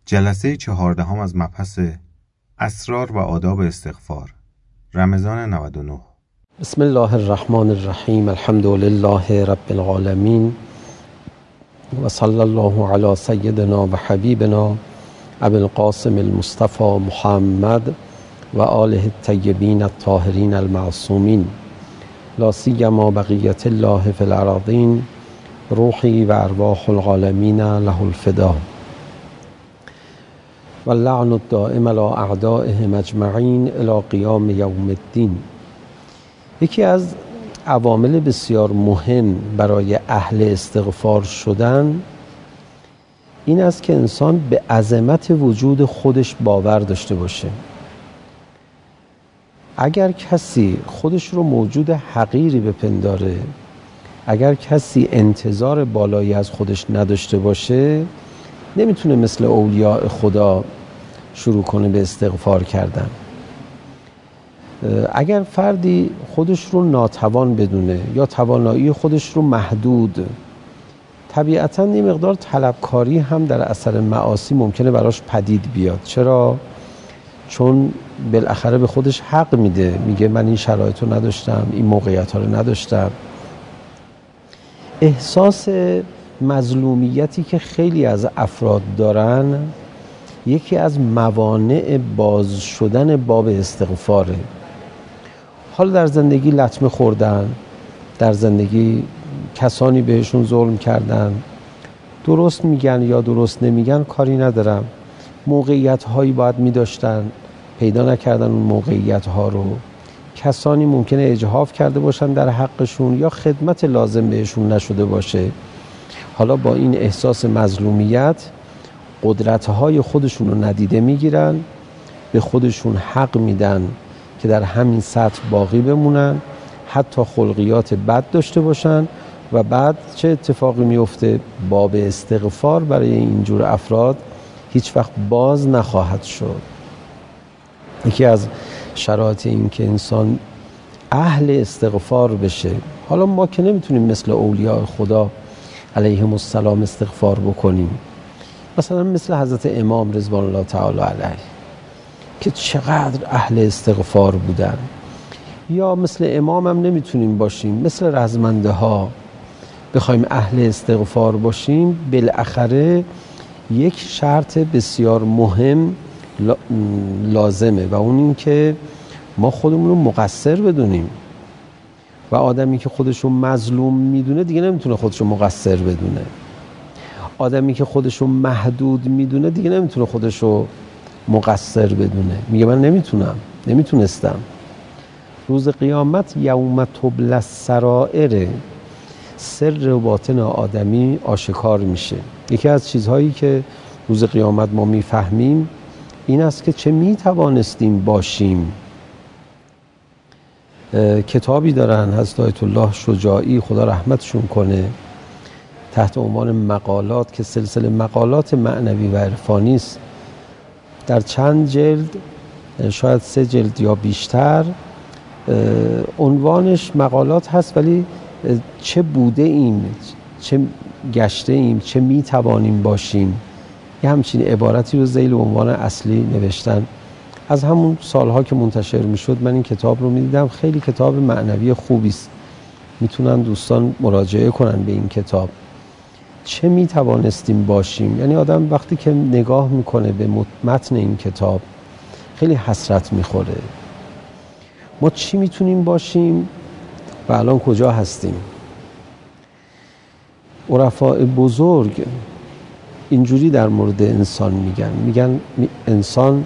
جلسه 14 از مبحث اسرار و آداب استغفار، رمضان 99. بسم الله الرحمن الرحیم. الحمد لله رب العالمین و صلی الله علی سیدنا و حبیبنا ابی القاسم المصطفى محمد و آله الطیبین الطاهرین المعصومین، لا سیما بقیة الله فی الارضین، روحی و ارواح العالمین له الفدا و اللعن الدائم علی اعدائهم اجمعین الی قیام یوم الدین. یکی از عوامل بسیار مهم برای اهل استغفار شدن این است که انسان به عظمت وجود خودش باور داشته باشه. اگر کسی خودش رو موجود حقیری بپنداره، اگر کسی انتظار بالایی از خودش نداشته باشه، نمیتونه مثل اولیاء خدا شروع کنه به استغفار کردن. اگر فردی خودش رو ناتوان بدونه یا توانایی خودش رو محدود، طبیعتاً یه مقدار طلبکاری هم در اثر معاصی ممکنه براش پدید بیاد. چرا؟ چون بالاخره به خودش حق میده، میگه من این شرایط رو نداشتم، این موقعیت ها رو نداشتم. احساس مظلومیتی که خیلی از افراد دارن یکی از موانع باز شدن باب استغفاره. حالا در زندگی لطمه خوردن، در زندگی کسانی بهشون ظلم کردن، درست میگن یا درست نمیگن کاری ندارم، موقعیت هایی باید میداشتن، پیدا نکردن اون موقعیت ها رو، کسانی ممکنه اجحاف کرده باشن در حقشون یا خدمت لازم بهشون نشده باشه. حالا با این احساس مظلومیت قدرت های خودشون رو ندیده میگیرن، به خودشون حق میدن که در همین سطح باقی بمونن، حتی خلقیات بد داشته باشن و بعد چه اتفاقی میفته؟ باب استغفار برای اینجور افراد هیچ وقت باز نخواهد شد. یکی از شرایط این که انسان اهل استغفار بشه، حالا ما که نمیتونیم مثل اولیاء خدا علیهم السلام استغفار بکنیم، مثلا مثل حضرت امام رضوان الله تعالی علیه که چقدر اهل استغفار بودن، یا مثل امام هم نمیتونیم باشیم، مثل رزمنده ها بخوایم اهل استغفار باشیم، بالاخره یک شرط بسیار مهم لازمه و اون این که ما خودمون رو مقصر بدونیم و آدمی که خودش رو مظلوم میدونه دیگه نمیتونه خودش رو مقصر بدونه. آدمی که خودش رو محدود میدونه دیگه نمیتونه خودش رو مقصر بدونه، میگه من نمیتونستم. روز قیامت یوم تبلی السرائر، سر و باطن آدمی آشکار میشه. یکی از چیزهایی که روز قیامت ما میفهمیم این است که چه میتوانستیم باشیم. کتابی دارن حضرت آیت الله شجاعی خدا رحمتشون کنه تحت عنوان مقالات که سلسله مقالات معنوی و عرفانی است، در چند جلد، شاید 3 جلد یا بیشتر، عنوانش مقالات هست ولی چه بوده ایم، چه گشته ایم، چه میتوانیم باشیم. یه همچین عبارتی رو ذیل عنوان اصلی نوشتن. از همون سالها که منتشر میشد من این کتاب رو میدیدم. خیلی کتاب معنوی خوبی است، میتونن دوستان مراجعه کنن به این کتاب. چه میتوانستیم باشیم، یعنی آدم وقتی که نگاه میکنه به متن این کتاب خیلی حسرت میخوره. ما چی میتونیم باشیم و الان کجا هستیم؟ عرفاء بزرگ اینجوری در مورد انسان میگن انسان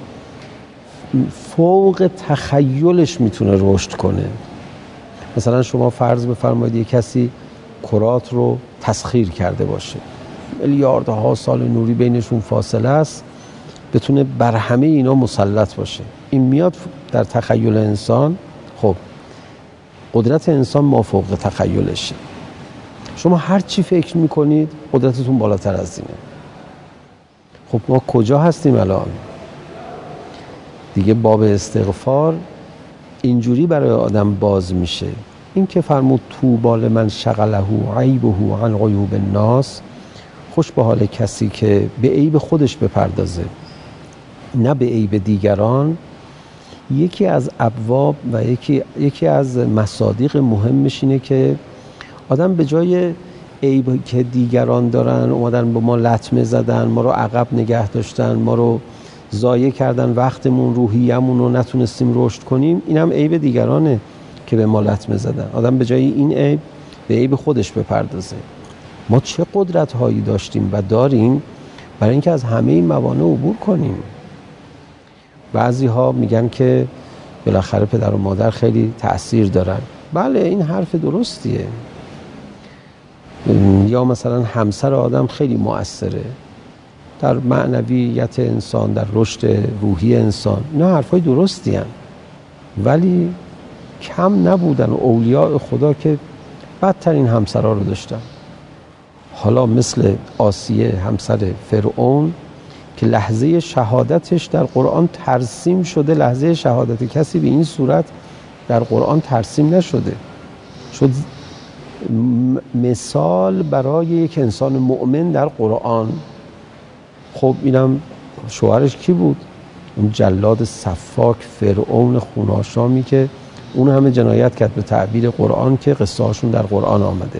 فوق تخیلش میتونه رشد کنه. مثلا شما فرض بفرمایید یک کسی کرات رو تسخیر کرده باشه، میلیاردها سال نوری بینشون فاصله است، بتونه بر همه اینا مسلط باشه. این میاد در تخیل انسان. خب قدرت انسان ما فوق تخیلشه. شما هر چی فکر میکنید قدرتتون بالاتر از اینه. خب ما کجا هستیم الان؟ دیگه باب استغفار اینجوری برای آدم باز میشه. این که فرمود طوبی لمن شغله عیبه عن عیوب الناس، خوش به حال کسی که به عیب خودش بپردازه نه به عیب دیگران. یکی از ابواب و یکی از مصادیق مهمش اینه که آدم به جای عیب که دیگران دارن اومدن به ما لطمه زدن، ما رو عقب نگه داشتن، ما رو ضایع کردن وقتمون، روحیه‌مون رو نتونستیم رشد کنیم، اینم عیب دیگرانه که به ما لطمه زدن. آدم به جای این عیب به عیب خودش بپردازه. ما چه قدرت‌هایی داشتیم و داریم برای اینکه از همه این موانع عبور کنیم. بعضی‌ها میگن که بالاخره پدر و مادر خیلی تأثیر دارن. بله این حرف درستیه. یا مثلا همسر آدم خیلی مؤثره در معنویت انسان، در رشد روحی انسان. اینا حرفای درستی هن. ولی کم نبودن اولیاء خدا که بدترین همسرها رو داشتن. حالا مثل آسیه همسر فرعون که لحظه شهادتش در قرآن ترسیم شده، لحظه شهادت کسی به این صورت در قرآن ترسیم نشده، شد مثال برای یک انسان مؤمن در قرآن. خب اینم شوهرش کی بود؟ اون جلاد سفاک فرعون خوناشامی که اون همه جنایت کرد به تعبیر قرآن که قصه هاشون در قرآن آمده.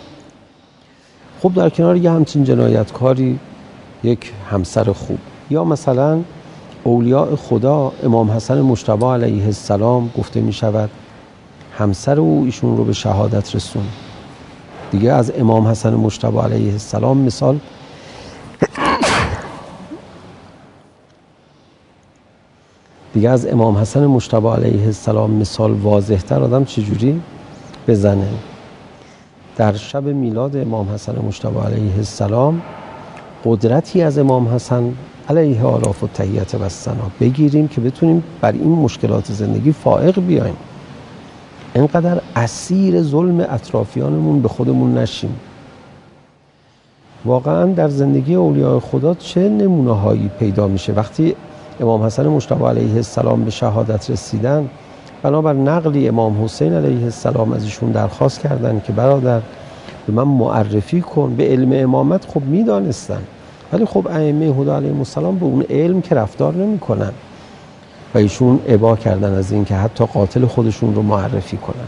خب در کنار یه همچین جنایتکاری یک همسر خوب. یا مثلا اولیاء خدا، امام حسن مجتبی علیه السلام گفته می شود همسر او ایشون رو به شهادت رسون. دیگه از امام حسن مجتبی علیه السلام مثال واضح‌تر آدم چجوری بزنه؟ در شب میلاد امام حسن مجتبی علیه السلام قدرتی از امام حسن علیه آلاف و تحیت و الثنا بگیریم که بتونیم بر این مشکلات زندگی فائق بیاییم. اینقدر اسیر ظلم اطرافیانمون به خودمون نشیم. واقعا در زندگی اولیاء خدا چه نمونه هایی پیدا میشه. وقتی امام حسن مجتبی علیه السلام به شهادت رسیدن، بنابر نقلی امام حسین علیه السلام از ایشون درخواست کردن که برادر به من معرفی کن. به علم امامت خب میدانستن، ولی خب ائمه هدی علیهم السلام به اون علم که رفتار نمی کنن و ایشون ابا کردن از این که حتی قاتل خودشون رو معرفی کنن.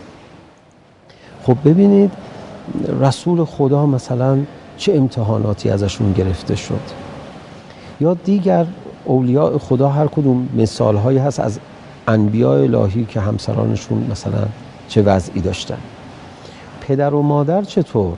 خب ببینید رسول خدا مثلا چه امتحاناتی ازشون گرفته شد. یا دیگر اولیاء خدا هر کدوم مثالهایی هست از انبیاء الهی که همسرانشون مثلا چه وضعی داشتن. پدر و مادر چطور؟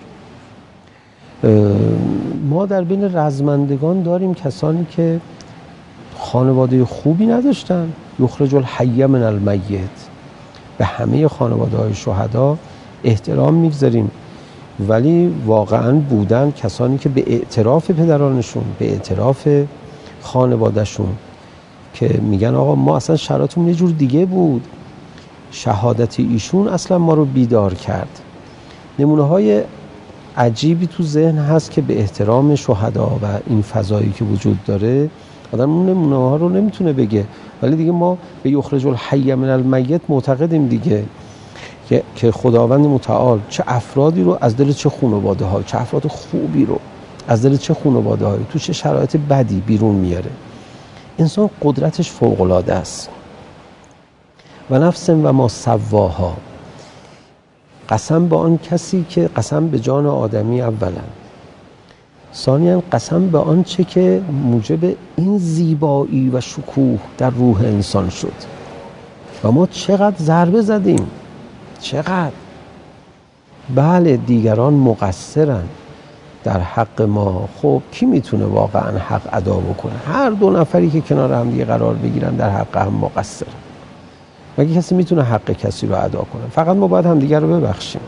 ما در بین رزمندگان داریم کسانی که خانواده خوبی نداشتن. یخرج الحی من المیت. به همه خانواده های شهدا احترام میگذاریم، ولی واقعا بودن کسانی که به اعتراف پدرانشون، به اعتراف خانوادهشون که میگن آقا ما اصلا شرایطمون یه جور دیگه بود، شهادت ایشون اصلا ما رو بیدار کرد. نمونه های عجیبی تو ذهن هست که به احترام شهدا و این فضایی که وجود داره آدم اون نمونه ها رو نمیتونه بگه، ولی دیگه ما به یخرج الحی من المیت معتقدیم دیگه که خداوند متعال چه افرادی رو از دل چه خانواده ها، چه افراد خوبی رو از دل چه خانواده های تو چه شرایط بدی بیرون میاره. انسان قدرتش فوق العاده است. و نفس و ما سواها، قسم به آن کسی که قسم به جان آدمی اولا، ثانیاً قسم به آن چه که موجب این زیبایی و شکوه در روح انسان شد. و ما چقدر ضربه زدیم، چقدر. بله دیگران مقصرن در حق ما. خب کی میتونه واقعا حق ادا بکنه؟ هر دو نفری که کنار هم دیگه قرار بگیرن در حق هم مقصرن. مگه کسی میتونه حق کسی رو ادا کنه؟ فقط ما باید هم دیگر رو ببخشیم.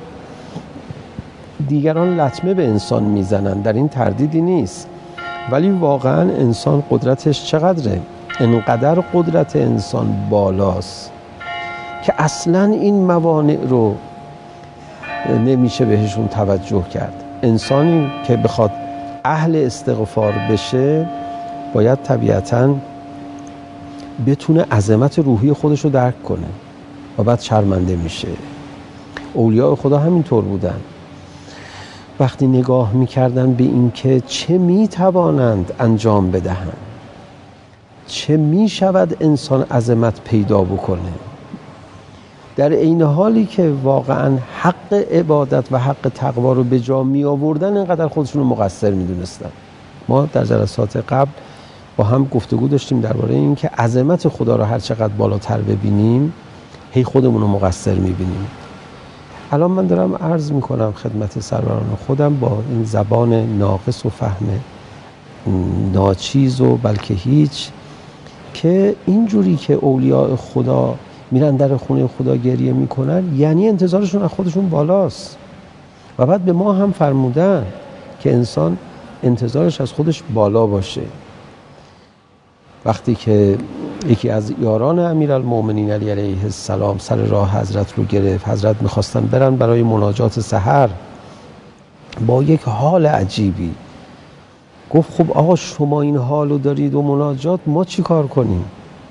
دیگران لطمه به انسان میزنن، در این تردیدی نیست، ولی واقعا انسان قدرتش چقدره؟ انقدر قدرت انسان بالاست که اصلا این موانع رو نمیشه بهشون توجه کرد. انسانی که بخواد اهل استغفار بشه باید طبیعتاً بتونه عظمت روحی خودش رو درک کنه و بعد شرمنده میشه. اولیاء خدا همینطور بودن. وقتی نگاه میکردن به این که چه میتوانند انجام بدهند، چه میشود انسان عظمت پیدا بکنه، در این حالی که واقعا حق عبادت و حق تقوا رو به جا می آوردن، اینقدر خودشون رو مقصر میدونستن. ما در جلسات قبل با هم گفتگو داشتیم درباره این که عظمت خدا رو هر چقدر بالاتر ببینیم، هی خودمون رو مقصر میبینیم. الان من دارم عرض میکنم خدمت سروران خودم با این زبان ناقص و فهم ناچیز و بلکه هیچ، که اینجوری که اولیاء خدا میرن در خونه خدا گریه میکنن، یعنی انتظارشون از خودشون بالاست. و بعد به ما هم فرمودن که انسان انتظارش از خودش بالا باشه. وقتی که یکی از یاران امیرالمومنین علی علیه السلام سر راه حضرت رو گرفت، حضرت میخواستن برن برای مناجات سحر، با یک حال عجیبی گفت خب آقا شما این حالو دارید و مناجات، ما چی کار کنیم؟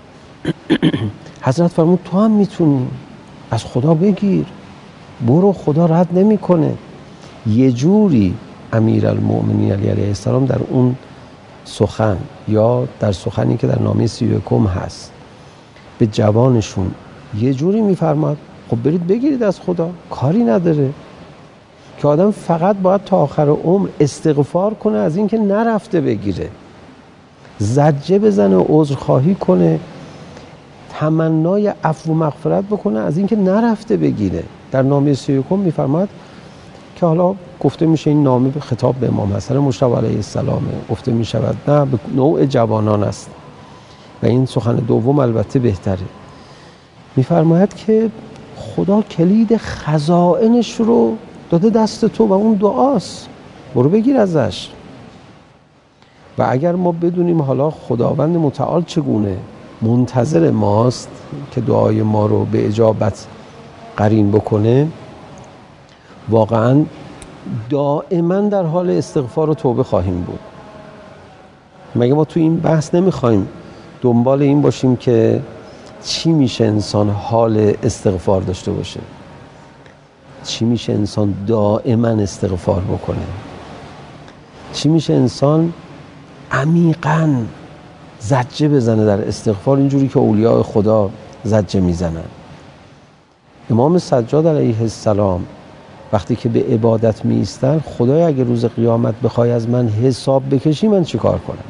حضرت فرمود تو هم میتونی، از خدا بگیر، برو، خدا رد نمیکنه. یه جوری امیرالمومنین علی علیه السلام در اون سخن یا در سخنی که در نامه 31 هست به جوانشون یه جوری میفرماد خب برید بگیرید از خدا، کاری نداره که آدم فقط باید تا آخر عمر استغفار کنه از این که نرفته بگیره، زجه بزنه، عذرخواهی کنه، تمنای عفو و مغفرت بکنه از این که نرفته بگیره. در نامه 31 میفرماد که حالا گفته میشه این نامه به خطاب به امام حسن مجتبی علیه السلامه، گفته میشود نه به نوع جوانان است و این سخن دوم البته بهتره. میفرماید که خدا کلید خزائنش رو داده دست تو و اون دعاست، برو بگیر ازش. و اگر ما بدونیم حالا خداوند متعال چگونه منتظر ماست که دعای ما رو به اجابت قرین بکنه، واقعا دائما در حال استغفار و توبه خواهیم بود. مگه ما تو این بحث نمیخوایم دنبال این باشیم که چی میشه انسان حال استغفار داشته باشه؟ چی میشه انسان دائما استغفار بکنه؟ چی میشه انسان عمیقاً زجه بزنه در استغفار، اینجوری که اولیاء خدا زجه میزنن؟ امام سجاد علیه السلام وقتی که به عبادت می ایستن، خدای اگه روز قیامت بخوای از من حساب بکشی من چی کار کنم؟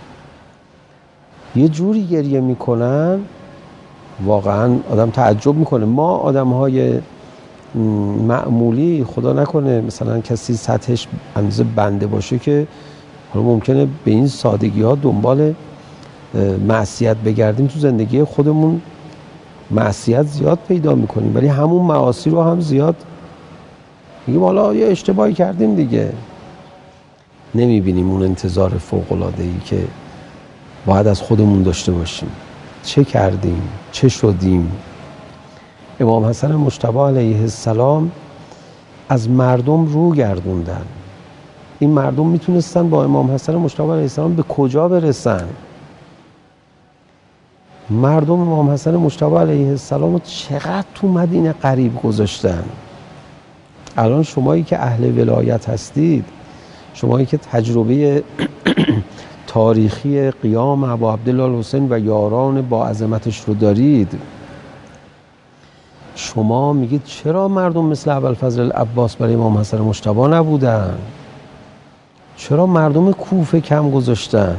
یه جوری گریه میکنن واقعا آدم تعجب میکنه. ما آدم های معمولی، خدا نکنه مثلا کسی سطحش اندازه بنده باشه که حالا ممکنه به این سادگی ها دنبال معصیت بگردیم، تو زندگی خودمون معصیت زیاد پیدا میکنیم، ولی همون معاصی رو هم زیاد میگیم حالا یه اشتباهی کردیم دیگه. نمیبینیم اون انتظار فوق‌العاده‌ای که باید از خودمون داشته باشیم. چه کردیم؟ چه شدیم؟ امام حسن مجتبی علیه السلام از مردم رو گردوندن. این مردم میتونستن با امام حسن مجتبی علیه السلام به کجا برسن؟ مردم امام حسن مجتبی علیه السلام رو چقدر تو مدینه غریب گذاشتن. الان شمایی که اهل ولایت هستید، شمایی که تجربه تاریخی قیام ابا عبدالله الحسین و یاران با عظمتش رو دارید، شما میگید چرا مردم مثل ابوالفضل العباس برای امام حسن مجتبی نبودن؟ چرا مردم کوفه کم گذاشتن؟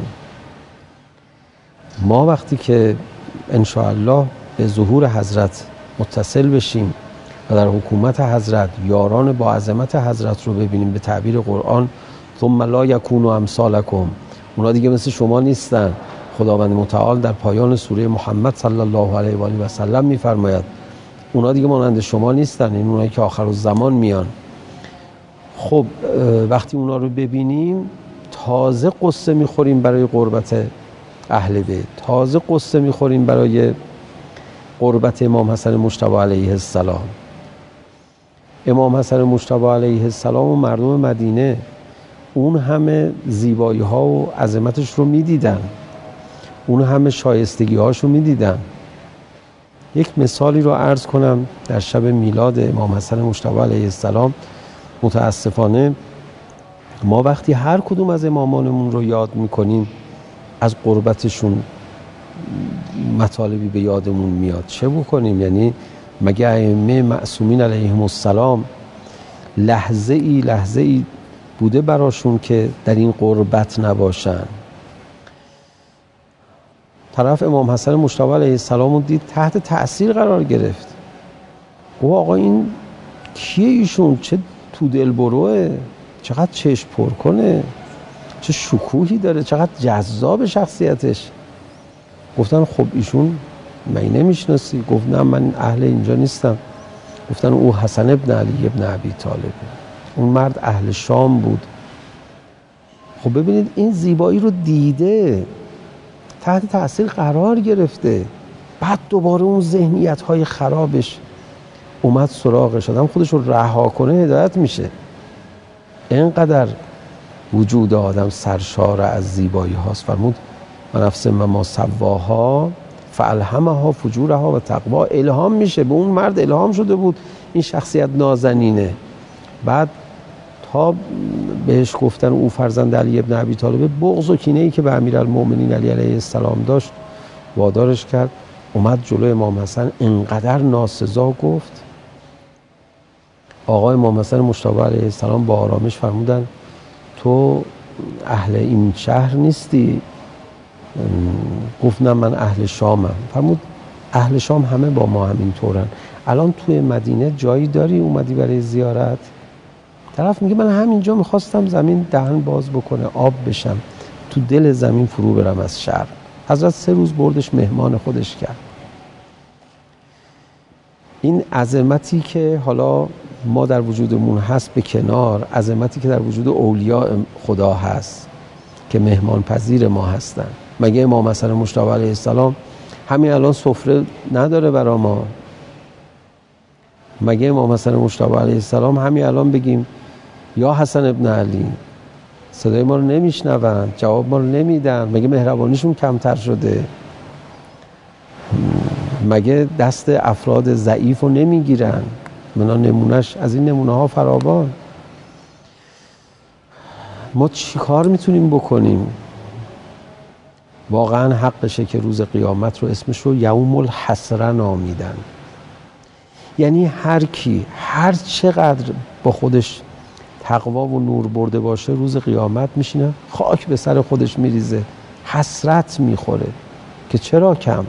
ما وقتی که انشاءالله به ظهور حضرت متصل بشیم و در حکومت حضرت یاران با عظمت حضرت رو ببینیم، به تعبیر قرآن ثم لا یکونوا امثالکم، اونا دیگه مثل شما نیستن. خداوند متعال در پایان سوره محمد صلی الله علیه و آله و سلم میفرماید اونا دیگه مانند شما نیستن، این اونایی که آخر الزمان میان. خب وقتی اونا رو ببینیم تازه قصه میخوریم برای قربت اهل بیت، تازه قصه میخوریم برای قربت امام حسن مجتبی علیه السلام. امام حسن مجتبی علیه السلام و مردم مدینه اون همه زیبایی ها و عظمتش رو میدیدن، اون همه شایستگی هاش رو میدیدن. یک مثالی رو عرض کنم. در شب میلاد امام حسن مجتبی علیه السلام متاسفانه ما وقتی هر کدوم از امامانمون رو یاد میکنیم از قربتشون مطالبی به یادمون میاد. چه بکنیم؟ یعنی مگه ائمه معصومین علیهم السلام لحظه ای بوده براشون که در این قربت نباشن؟ طرف امام حسن مجتبی علیه السلام رو دید تحت تأثیر قرار گرفت. گفت آقا این کیه ایشون؟ چه تو دل بروه، چقدر چشم پر کنه، چه شکوهی داره، چقدر جذاب شخصیتش. گفتن خب ایشون من نمیشناسی؟ گفت نه من اهل اینجا نیستم. گفتن او حسن ابن علی ابن ابی طالب، اون مرد اهل شام بود. خب ببینید این زیبایی رو دیده، تحت تأثیر قرار گرفته، بعد دوباره اون ذهنیت‌های خرابش اومد سراغش. آدم خودش رو رها کنه هدایت میشه. اینقدر وجود آدم سرشار از زیبایی هاست. فرمود و نفس ما سواها فالهمها فجورها و تقوا. الهام میشه به اون مرد، الهام شده بود این شخصیت نازنینه. بعد تا بهش گفتن او فرزند علی ابن ابی طالب، بغض و کینه‌ای که به امیرالمؤمنین علی علیه السلام داشت وادارش کرد اومد جلوی امام حسن. انقدر ناسزا گفت. آقای امام حسن مجتبی علیه السلام با آرامش فرمودن تو اهل این شهر نیستی؟ گفت نه من اهل شامم. فرمود اهل شام همه با ما همین طورن. الان توی مدینه جایی داری اومدی برای زیارت؟ طرف میگه من همینجا میخواستم زمین دهن باز بکنه، آب بشم، تو دل زمین فرو برم از شهر. حضرت 3 روز بردش مهمان خودش کرد. این عظمتی که حالا ما در وجودمون هست به کنار، عظمتی که در وجود اولیاء خدا هست که مهمان پذیر ما هستن. مگه امام حسن مجتبی علیه السلام همین الان سفره نداره برا ما؟ مگه امام حسن مجتبی علیه السلام همین الان بگیم یا حسن ابن علی، صدای ما رو نمیشنون، جواب ما رو نمیدن؟ مگه مهربانیشون کمتر شده؟ مگه دست افراد ضعیف رو نمیگیرن؟ منا نمونهش از این نمونه ها فراوان. ما چی کار میتونیم بکنیم؟ واقعا حقشه که روز قیامت رو اسمش رو یوم الحسره نامیدن. یعنی هر کی هر چقدر با خودش تقوا و نور برده باشه، روز قیامت میشینه خاک به سر خودش میریزه، حسرت میخوره که چرا کم،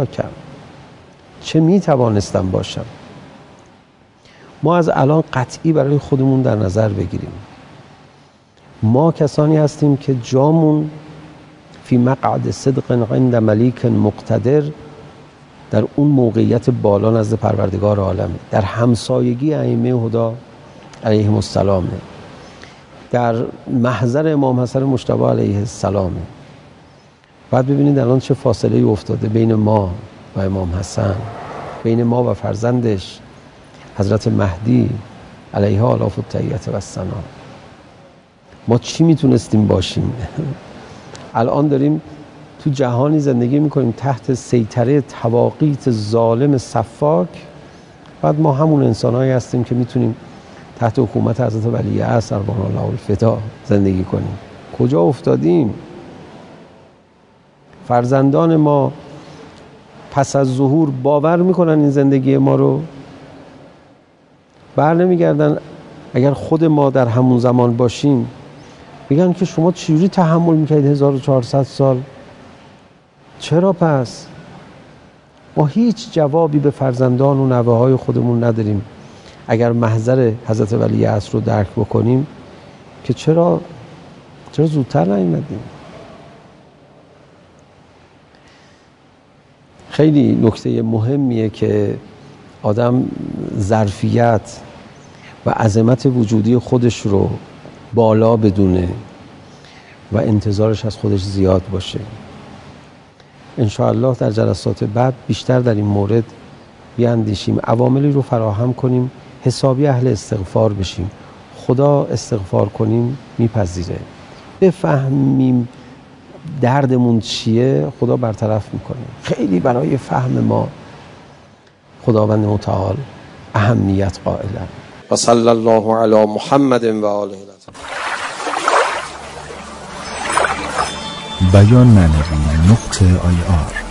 چه میتوانستم باشم. ما از الان قطعی برای خودمون در نظر بگیریم. ما کسانی هستیم که جامون فی مقعد صدق عند ملیک مقتدر، در اون موقعیت بالا نزد پروردگار عالمه، در همسایگی ائمه هدا علیهم السلامه، در محضر امام حسن مجتبی علیه السلامه. بعد ببینید الان چه فاصله افتاده بین ما و امام حسن، بین ما و فرزندش حضرت مهدی علیه آلاف التحیت و الثنا. ما چی میتونستیم باشیم؟ الان داریم تو جهانی زندگی میکنیم تحت سیطره تواقیت ظالم سفاک. بعد ما همون انسانهایی هستیم که میتونیم تحت حکومت حضرت ولیعصر ارواح الله الفدا زندگی کنیم. کجا افتادیم؟ فرزندان ما پس از ظهور باور میکنن این زندگی ما رو؟ بر نمیگردن اگر خود ما در همون زمان باشیم میگن که شما چجوری تحمل میکردید 1400 سال؟ چرا پس؟ ما هیچ جوابی به فرزندان و نوه های خودمون نداریم اگر محضر حضرت ولیعصر رو درک بکنیم که چرا زودتر نیومدیم. خیلی نکته مهمیه که آدم ظرفیت و عظمت وجودی خودش رو بالا بدونه و انتظارش از خودش زیاد باشه. انشاءالله در جلسات بعد بیشتر در این مورد بیاندیشیم، عواملی رو فراهم کنیم، حسابی اهل استغفار بشیم. خدا استغفار کنیم میپذیره. بفهمیم دردمون چیه، خدا برطرف میکنه. خیلی برای فهم ما خداوند متعال اهمیت قائلن. و صلی الله علی محمد و آله. بیانمعنوی.ir